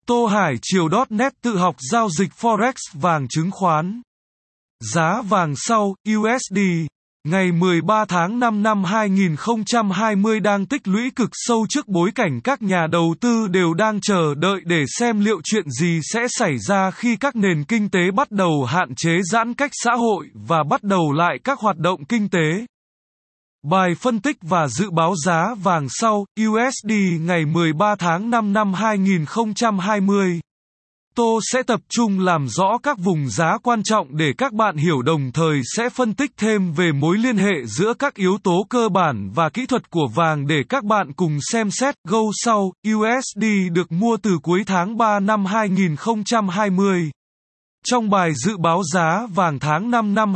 Tô Hải Triều.net tự học giao dịch Forex vàng chứng khoán. Giá vàng sau, USD, ngày 13 tháng 5 năm 2020 đang tích lũy cực sâu trước bối cảnh các nhà đầu tư đều đang chờ đợi để xem liệu chuyện gì sẽ xảy ra khi các nền kinh tế bắt đầu hạn chế giãn cách xã hội và bắt đầu lại các hoạt động kinh tế. Bài phân tích và dự báo giá vàng sau, USD ngày 13 tháng 5 năm 2020. Tô sẽ tập trung làm rõ các vùng giá quan trọng để các bạn hiểu, đồng thời sẽ phân tích thêm về mối liên hệ giữa các yếu tố cơ bản và kỹ thuật của vàng để các bạn cùng xem xét. Gold sau, USD được mua từ cuối tháng 3 năm 2020. Trong bài dự báo giá vàng tháng 5 năm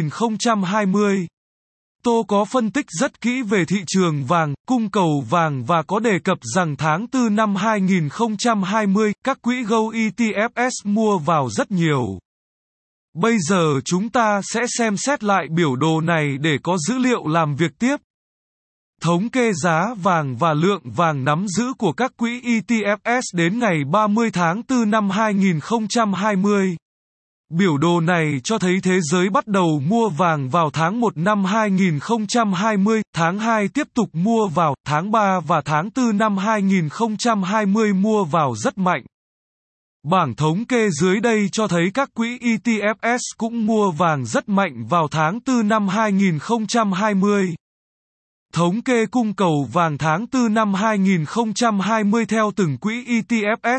2020, Tô có phân tích rất kỹ về thị trường vàng, cung cầu vàng và có đề cập rằng tháng 4 năm 2020, các quỹ Gold ETFs mua vào rất nhiều. Bây giờ chúng ta sẽ xem xét lại biểu đồ này để có dữ liệu làm việc tiếp. Thống kê giá vàng và lượng vàng nắm giữ của các quỹ ETFs đến ngày 30 tháng 4 năm 2020. Biểu đồ này cho thấy thế giới bắt đầu mua vàng vào tháng 1 năm 2020, tháng 2 tiếp tục mua vào, tháng 3 và tháng 4 năm 2020 mua vào rất mạnh. Bảng thống kê dưới đây cho thấy các quỹ ETFs cũng mua vàng rất mạnh vào tháng 4 năm 2020. Thống kê cung cầu vàng tháng 4 năm 2020 theo từng quỹ ETFs.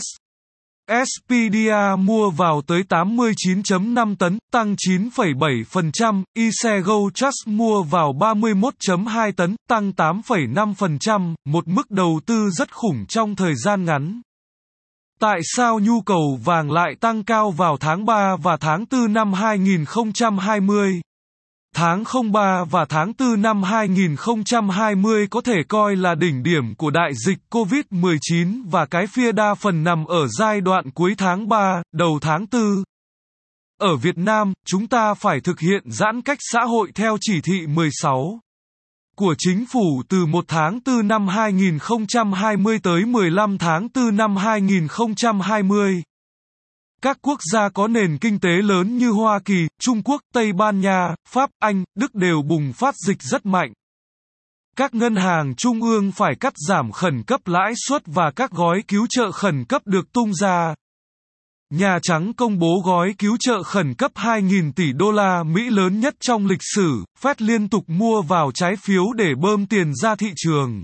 Expedia mua vào tới 89,5 tấn, tăng 9,7%, ICE Gold Trust mua vào 31,2 tấn, tăng 8,5%, một mức đầu tư rất khủng trong thời gian ngắn. Tại sao nhu cầu vàng lại tăng cao vào tháng 3 và tháng 4 năm 2020? Tháng 03 và tháng 4 năm 2020 có thể coi là đỉnh điểm của đại dịch COVID-19 và cái phia đa phần nằm ở giai đoạn cuối tháng 3, đầu tháng 4. Ở Việt Nam, chúng ta phải thực hiện giãn cách xã hội theo chỉ thị 16 của chính phủ từ 1 tháng 4 năm 2020 tới 15 tháng 4 năm 2020. Các quốc gia có nền kinh tế lớn như Hoa Kỳ, Trung Quốc, Tây Ban Nha, Pháp, Anh, Đức đều bùng phát dịch rất mạnh. Các ngân hàng trung ương phải cắt giảm khẩn cấp lãi suất và các gói cứu trợ khẩn cấp được tung ra. Nhà Trắng công bố gói cứu trợ khẩn cấp 2.000 tỷ đô la Mỹ lớn nhất trong lịch sử, Fed liên tục mua vào trái phiếu để bơm tiền ra thị trường.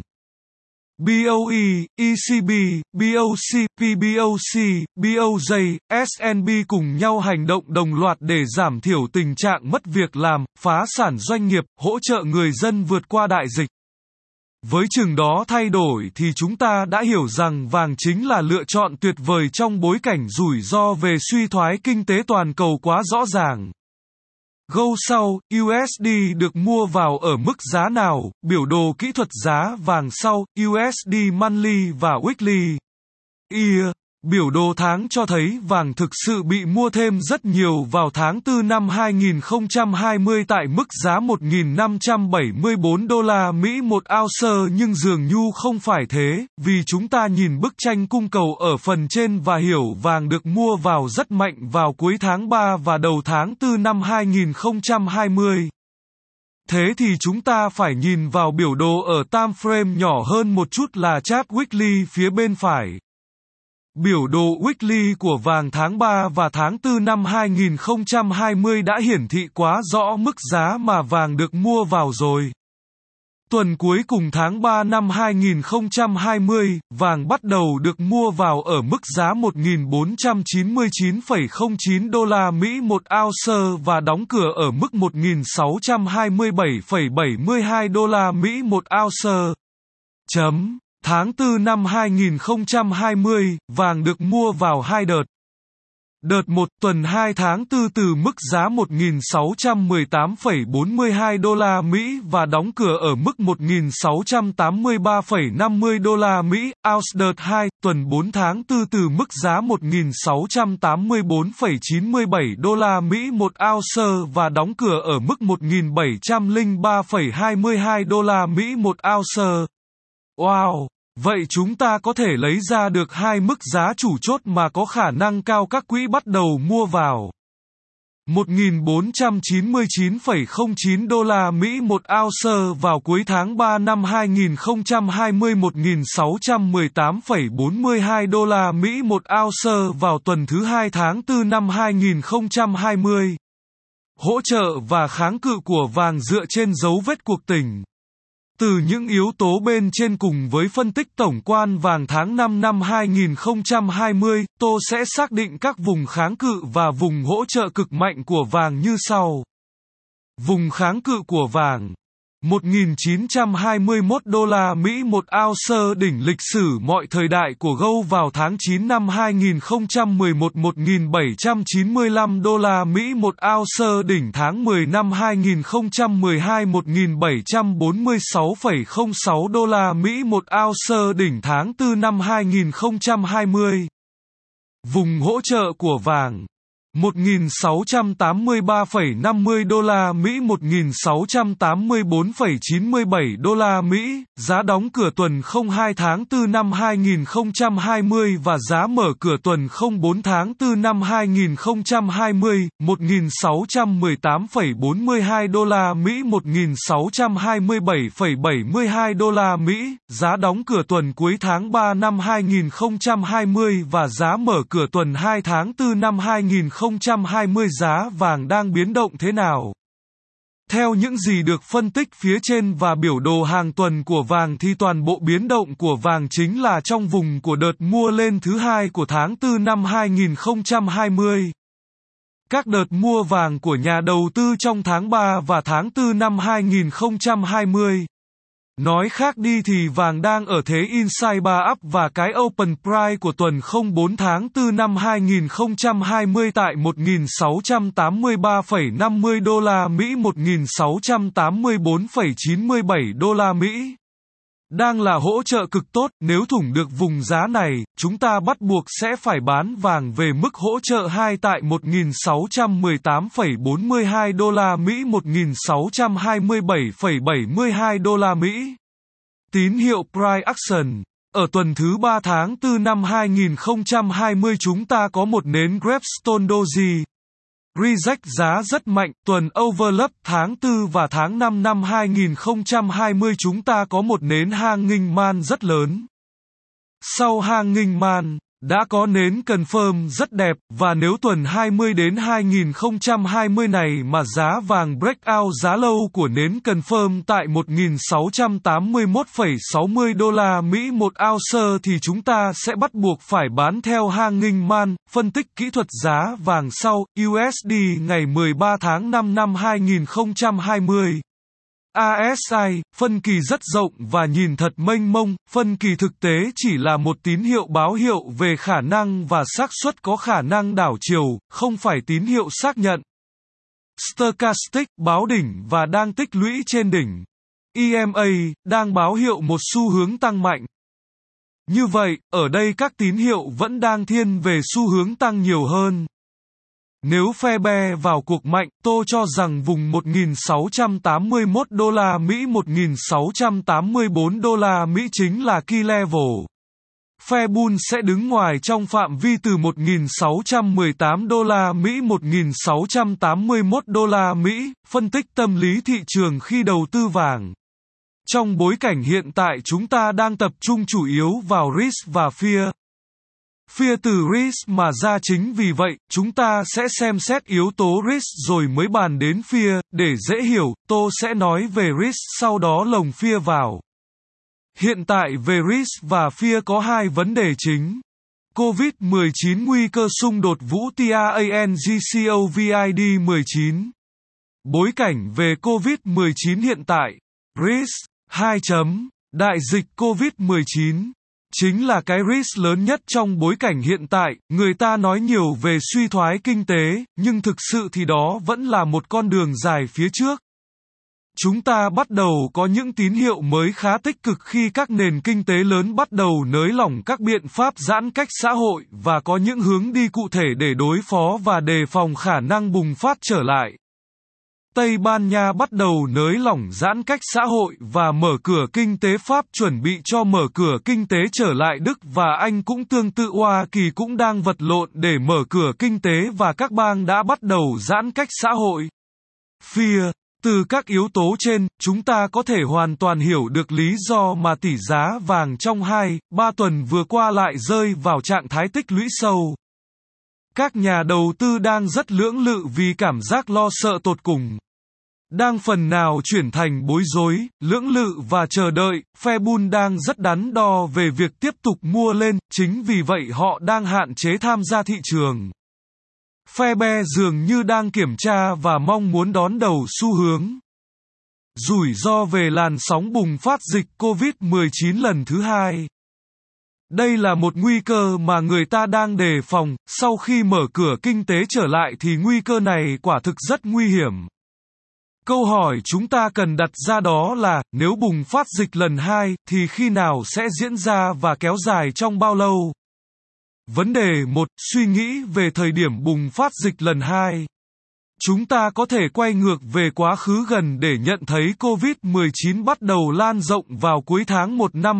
BOE, ECB, BOC, PBOC, BOJ, S&P cùng nhau hành động đồng loạt để giảm thiểu tình trạng mất việc làm, phá sản doanh nghiệp, hỗ trợ người dân vượt qua đại dịch. Với chừng đó thay đổi thì chúng ta đã hiểu rằng vàng chính là lựa chọn tuyệt vời trong bối cảnh rủi ro về suy thoái kinh tế toàn cầu quá rõ ràng. Gold sau, USD được mua vào ở mức giá nào? Biểu đồ kỹ thuật giá vàng sau, USD monthly và weekly. Biểu đồ tháng cho thấy vàng thực sự bị mua thêm rất nhiều vào tháng 4 năm 2020 tại mức giá 1.574 đô la Mỹ một ounce, nhưng dường như không phải thế, vì chúng ta nhìn bức tranh cung cầu ở phần trên và hiểu vàng được mua vào rất mạnh vào cuối tháng 3 và đầu tháng 4 năm 2020. Thế thì chúng ta phải nhìn vào biểu đồ ở time frame nhỏ hơn một chút là chart weekly phía bên phải. Biểu đồ weekly của vàng tháng 3 và tháng 4 năm 2020 đã hiển thị quá rõ mức giá mà vàng được mua vào rồi. Tuần cuối cùng tháng 3 năm 2020, vàng bắt đầu được mua vào ở mức giá 1.499,09 đô la Mỹ một ounce và đóng cửa ở mức 1.627,72 đô la Mỹ một ounce. Tháng 4 năm 2020, vàng được mua vào hai đợt. Đợt 1 tuần 2 tháng 4 từ mức giá 1.618,42 đô la Mỹ và đóng cửa ở mức 1.683,50 đô la Mỹ ounce. Đợt 2 tuần 4 tháng 4 từ mức giá 1.684,97 đô la Mỹ một ounce và đóng cửa ở mức 1.703,22 đô la Mỹ một ounce. Wow! Vậy chúng ta có thể lấy ra được hai mức giá chủ chốt mà có khả năng cao các quỹ bắt đầu mua vào. 1.499,09 đô la Mỹ một ounce vào cuối tháng 3 năm 2020, 1.618,42 đô la Mỹ một ounce vào tuần thứ 2 tháng 4 năm 2020. Hỗ trợ và kháng cự của vàng dựa trên dấu vết cuộc tình. Từ những yếu tố bên trên cùng với phân tích tổng quan vàng tháng 5 năm 2020, tôi sẽ xác định các vùng kháng cự và vùng hỗ trợ cực mạnh của vàng như sau. Vùng kháng cự của vàng 1.921 đô la Mỹ một ounce đỉnh lịch sử mọi thời đại của gold vào tháng 9 năm 2011, 1.795 đô la Mỹ một ounce đỉnh tháng 10 năm 2012, 1.746,06 đô la Mỹ một ounce đỉnh tháng 4 năm 2020. Vùng hỗ trợ của vàng 1.683,50 đô la Mỹ, 1.684,97 đô la Mỹ, giá đóng cửa tuần 02 tháng 4 năm 2020 và giá mở cửa tuần 04 tháng 4 năm 2020, 1.618,42 đô la Mỹ, 1.627,72 đô la Mỹ, giá đóng cửa tuần cuối tháng 3 năm 2020 và giá mở cửa tuần 2 tháng 4 năm 2020. Giá vàng đang biến động thế nào? Theo những gì được phân tích phía trên và biểu đồ hàng tuần của vàng thì toàn bộ biến động của vàng chính là trong vùng của đợt mua lên thứ hai của tháng 4 năm 2020. Các đợt mua vàng của nhà đầu tư trong tháng 3 và tháng 4 năm 2020. Nói khác đi thì vàng đang ở thế inside bar up và cái open price của tuần 04 tháng 4 năm 2020 tại 1.683,50 đô la Mỹ, 1.684,97 đô la Mỹ. Đang là hỗ trợ cực tốt, nếu thủng được vùng giá này, chúng ta bắt buộc sẽ phải bán vàng về mức hỗ trợ 2 tại 1.618,42 đô la Mỹ, 1.627,72 đô la Mỹ. Tín hiệu Price Action. Ở tuần thứ 3 tháng 4 năm 2020 chúng ta có một nến Gravestone Doji. Reject giá rất mạnh, tuần overlap tháng 4 và tháng 5 năm 2020 chúng ta có một nến hanging man rất lớn. Sau hanging man, đã có nến confirm rất đẹp, và nếu tuần 20 đến 2020 này mà giá vàng breakout giá lâu của nến confirm tại 1.681,60 đô la Mỹ một ounce thì chúng ta sẽ bắt buộc phải bán theo hanging man. Phân tích kỹ thuật giá vàng sau, USD ngày 13 tháng 5 năm 2020. RSI, phân kỳ rất rộng và nhìn thật mênh mông, phân kỳ thực tế chỉ là một tín hiệu báo hiệu về khả năng và xác suất có khả năng đảo chiều, không phải tín hiệu xác nhận. Stochastic, báo đỉnh và đang tích lũy trên đỉnh. EMA, đang báo hiệu một xu hướng tăng mạnh. Như vậy, ở đây các tín hiệu vẫn đang thiên về xu hướng tăng nhiều hơn. Nếu phe be vào cuộc mạnh, tôi cho rằng vùng 1.681 đô la Mỹ 1.684 đô la Mỹ chính là key level. Phe bull sẽ đứng ngoài trong phạm vi từ 1.618 đô la Mỹ 1.681 đô la Mỹ, phân tích tâm lý thị trường khi đầu tư vàng. Trong bối cảnh hiện tại chúng ta đang tập trung chủ yếu vào risk và fear. Fear từ risk mà ra, chính vì vậy, chúng ta sẽ xem xét yếu tố risk rồi mới bàn đến fear, để dễ hiểu, tôi sẽ nói về risk sau đó lồng fear vào. Hiện tại về risk và fear có hai vấn đề chính. COVID-19 nguy cơ xung đột vũ TRANGCOVID-19. Bối cảnh về COVID-19 hiện tại. Risk 2. Đại dịch COVID-19 chính là cái risk lớn nhất trong bối cảnh hiện tại. Người ta nói nhiều về suy thoái kinh tế, nhưng thực sự thì đó vẫn là một con đường dài phía trước. Chúng ta bắt đầu có những tín hiệu mới khá tích cực khi các nền kinh tế lớn bắt đầu nới lỏng các biện pháp giãn cách xã hội và có những hướng đi cụ thể để đối phó và đề phòng khả năng bùng phát trở lại. Tây Ban Nha bắt đầu nới lỏng giãn cách xã hội và mở cửa kinh tế. Pháp chuẩn bị cho mở cửa kinh tế trở lại. Đức và Anh cũng tương tự. Hoa Kỳ cũng đang vật lộn để mở cửa kinh tế và các bang đã bắt đầu giãn cách xã hội. Fear. Từ các yếu tố trên, chúng ta có thể hoàn toàn hiểu được lý do mà tỷ giá vàng trong 2-3 tuần vừa qua lại rơi vào trạng thái tích lũy sâu. Các nhà đầu tư đang rất lưỡng lự vì cảm giác lo sợ tột cùng. Đang phần nào chuyển thành bối rối, lưỡng lự và chờ đợi. Phe bull đang rất đắn đo về việc tiếp tục mua lên, chính vì vậy họ đang hạn chế tham gia thị trường. Phe bear dường như đang kiểm tra và mong muốn đón đầu xu hướng. Rủi ro về làn sóng bùng phát dịch COVID-19 lần thứ 2. Đây là một nguy cơ mà người ta đang đề phòng. Sau khi mở cửa kinh tế trở lại thì nguy cơ này quả thực rất nguy hiểm. Câu hỏi chúng ta cần đặt ra đó là, nếu bùng phát dịch lần 2, thì khi nào sẽ diễn ra và kéo dài trong bao lâu? Vấn đề 1. Suy nghĩ về thời điểm bùng phát dịch lần 2. Chúng ta có thể quay ngược về quá khứ gần để nhận thấy COVID-19 bắt đầu lan rộng vào cuối tháng 1 năm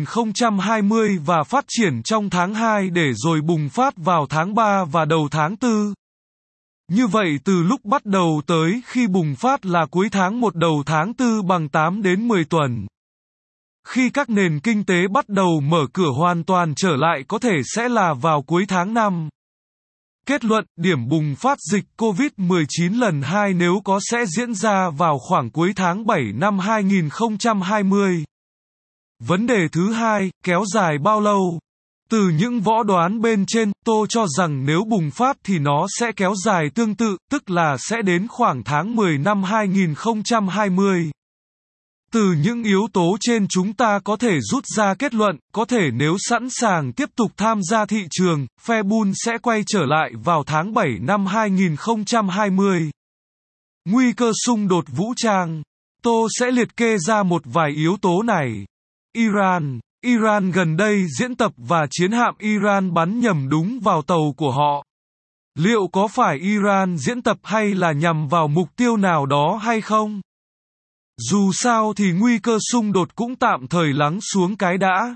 2020 và phát triển trong tháng 2 để rồi bùng phát vào tháng 3 và đầu tháng 4. Như vậy từ lúc bắt đầu tới khi bùng phát là cuối tháng 1 đầu tháng 4 bằng 8 đến 10 tuần. Khi các nền kinh tế bắt đầu mở cửa hoàn toàn trở lại có thể sẽ là vào cuối tháng 5. Kết luận, điểm bùng phát dịch COVID-19 lần 2 nếu có sẽ diễn ra vào khoảng cuối tháng 7 năm 2020. Vấn đề thứ 2, kéo dài bao lâu? Từ những võ đoán bên trên, tôi cho rằng nếu bùng phát thì nó sẽ kéo dài tương tự, tức là sẽ đến khoảng tháng 10 năm 2020. Từ những yếu tố trên chúng ta có thể rút ra kết luận, có thể nếu sẵn sàng tiếp tục tham gia thị trường, phe bull sẽ quay trở lại vào tháng 7 năm 2020. Nguy cơ xung đột vũ trang. Tôi sẽ liệt kê ra một vài yếu tố này. Iran gần đây diễn tập và chiến hạm Iran bắn nhầm đúng vào tàu của họ. Liệu có phải Iran diễn tập hay là nhằm vào mục tiêu nào đó hay không? Dù sao thì nguy cơ xung đột cũng tạm thời lắng xuống cái đã.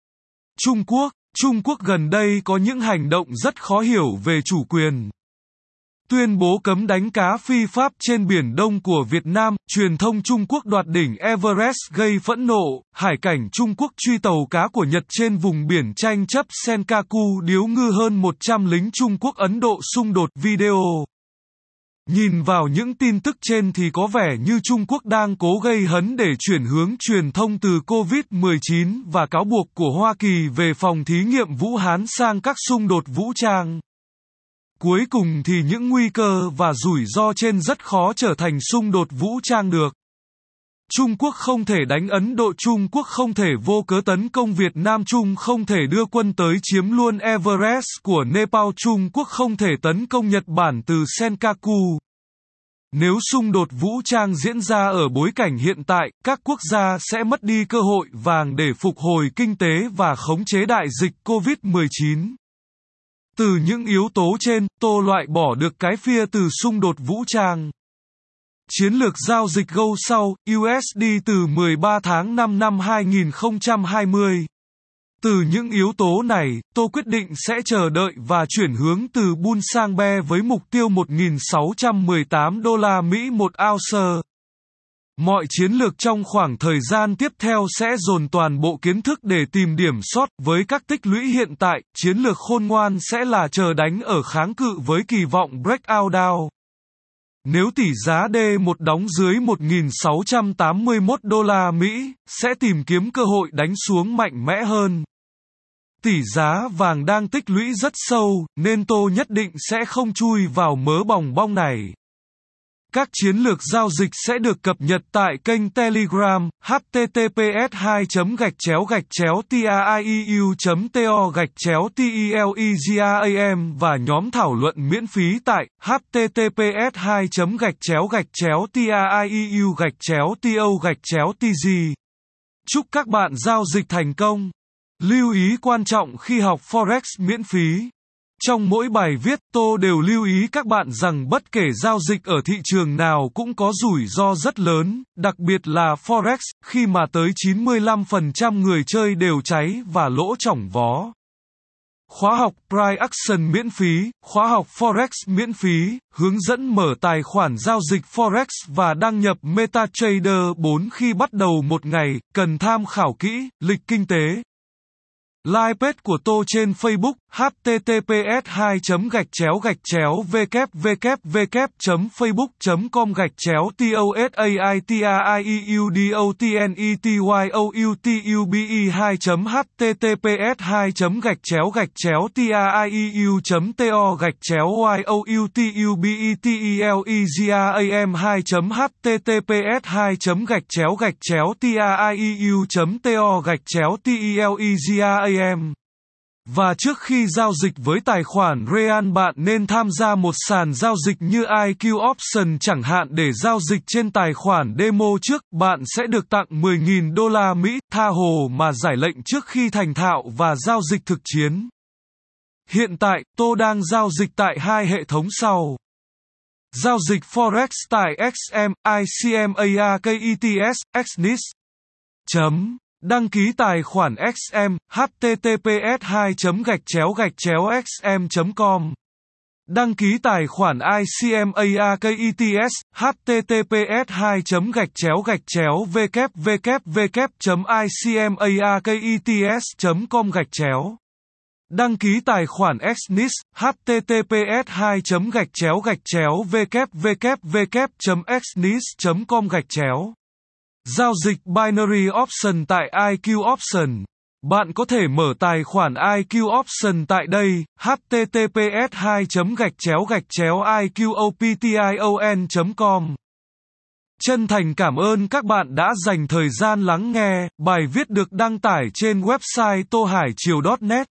Trung Quốc gần đây có những hành động rất khó hiểu về chủ quyền. Tuyên bố cấm đánh cá phi pháp trên Biển Đông của Việt Nam, truyền thông Trung Quốc đoạt đỉnh Everest gây phẫn nộ, hải cảnh Trung Quốc truy tàu cá của Nhật trên vùng biển tranh chấp Senkaku điếu ngư hơn 100 lính Trung Quốc Ấn Độ xung đột video. Nhìn vào những tin tức trên thì có vẻ như Trung Quốc đang cố gây hấn để chuyển hướng truyền thông từ COVID-19 và cáo buộc của Hoa Kỳ về phòng thí nghiệm Vũ Hán sang các xung đột vũ trang. Cuối cùng thì những nguy cơ và rủi ro trên rất khó trở thành xung đột vũ trang được. Trung Quốc không thể đánh Ấn Độ, Trung Quốc không thể vô cớ tấn công Việt Nam, Trung không thể đưa quân tới chiếm luôn Everest của Nepal, Trung Quốc không thể tấn công Nhật Bản từ Senkaku. Nếu xung đột vũ trang diễn ra ở bối cảnh hiện tại, các quốc gia sẽ mất đi cơ hội vàng để phục hồi kinh tế và khống chế đại dịch COVID-19. Từ những yếu tố trên, tôi loại bỏ được cái fear từ xung đột vũ trang. Chiến lược giao dịch Gold sau, USD từ 13 tháng 5 năm 2020. Từ những yếu tố này, tôi quyết định sẽ chờ đợi và chuyển hướng từ bull sang bear với mục tiêu 1.618 đô la Mỹ một ounce. Mọi chiến lược trong khoảng thời gian tiếp theo sẽ dồn toàn bộ kiến thức để tìm điểm sót. Với các tích lũy hiện tại, chiến lược khôn ngoan sẽ là chờ đánh ở kháng cự với kỳ vọng breakout down. Nếu tỷ giá D1 đóng dưới 1.681 đô la Mỹ, sẽ tìm kiếm cơ hội đánh xuống mạnh mẽ hơn. Tỷ giá vàng đang tích lũy rất sâu, nên tôi nhất định sẽ không chui vào mớ bòng bong này. Các chiến lược giao dịch sẽ được cập nhật tại kênh Telegram https://tieu.to/telegram và nhóm thảo luận miễn phí tại https://tieu.to/tg. Chúc các bạn giao dịch thành công. Lưu ý quan trọng khi học Forex miễn phí. Trong mỗi bài viết, Tô đều lưu ý các bạn rằng bất kể giao dịch ở thị trường nào cũng có rủi ro rất lớn, đặc biệt là Forex, khi mà tới 95% người chơi đều cháy và lỗ chỏng vó. Khóa học Price Action miễn phí, khóa học Forex miễn phí, hướng dẫn mở tài khoản giao dịch Forex và đăng nhập MetaTrader 4 khi bắt đầu một ngày, cần tham khảo kỹ, lịch kinh tế. Like page của Tô trên Facebook, https://www.com/TOUTEUBE2.HTTPS://gạch chéo gạch chéo TIEUTUBE2.HTTPS://gạch chéo TIEUZIAM Và trước khi giao dịch với tài khoản Real bạn nên tham gia một sàn giao dịch như IQ Option chẳng hạn để giao dịch trên tài khoản demo trước, bạn sẽ được tặng 10.000 đô la Mỹ, tha hồ mà giải lệnh trước khi thành thạo và giao dịch thực chiến. Hiện tại, Tô đang giao dịch tại hai hệ thống sau. Giao dịch Forex tại XM, ICMARKETS, XNIS. Đăng ký tài khoản XM, https://xm.com. Đăng ký tài khoản ICMARKETS, https://www.icmarkets.com. Đăng ký tài khoản XNIS, https://www.xnis.com. Giao dịch Binary Option tại IQ Option. Bạn có thể mở tài khoản IQ Option tại đây, https://iqoption.com. Chân thành cảm ơn các bạn đã dành thời gian lắng nghe, bài viết được đăng tải trên website tohaichiều.net.